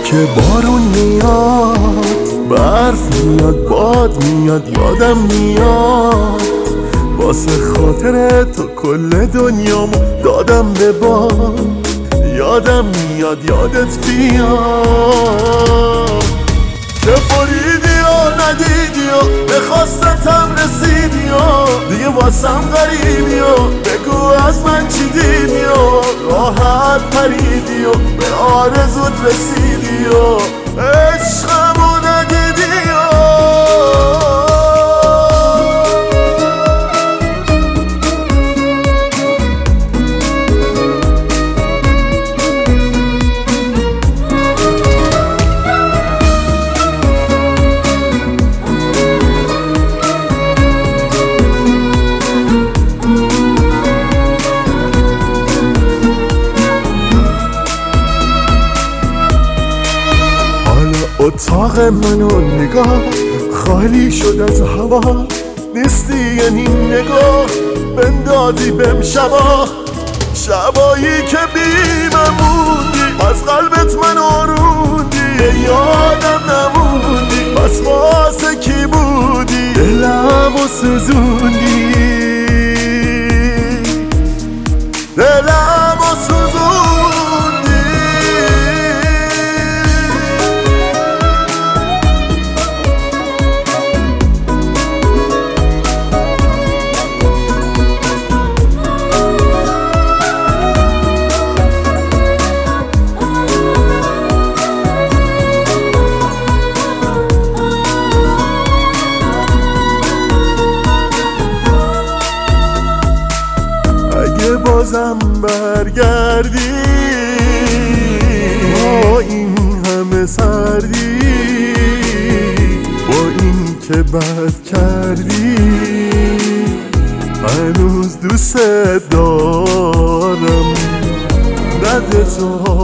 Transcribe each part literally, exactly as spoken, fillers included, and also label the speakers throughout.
Speaker 1: که بارون میاد، برف میاد، باد میاد، یادم میاد واسه خاطر تو کل دنیامو دادم به باد. یادم میاد یادت بیاد که بریدی و ندیدی و به خواستتم رسیدی و دیگه واسم غریبی و بگو از من چی دیدی و راحت پریدی و به آرزوت رسیدی و عشقمو ندیدی و اتاق منو نگاه خالی شد از هوا، نیستی یعنی نگاه بندازی بهم شبا، شبایی که بیمم موندی از قلبت من آروندی، یادم نموندی بس واسه کی بودی، دلم و سوزوندی، دلم و سوزوندی. بازم برگردی با این همه سردی، با این که بد کردی هنوز دوست دارم، ندت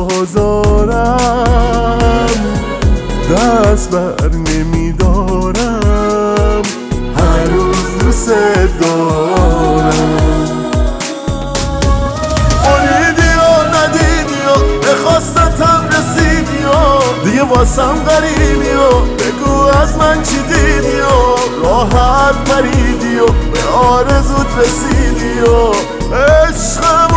Speaker 1: آزارم دست بر نمیدارم، هنوز دوست دارم. خواستتم رسیدی و دیگه واسم غریبی و بگو از من چی دیدی و راحت پریدی و به آرزوت رسیدی و عشقم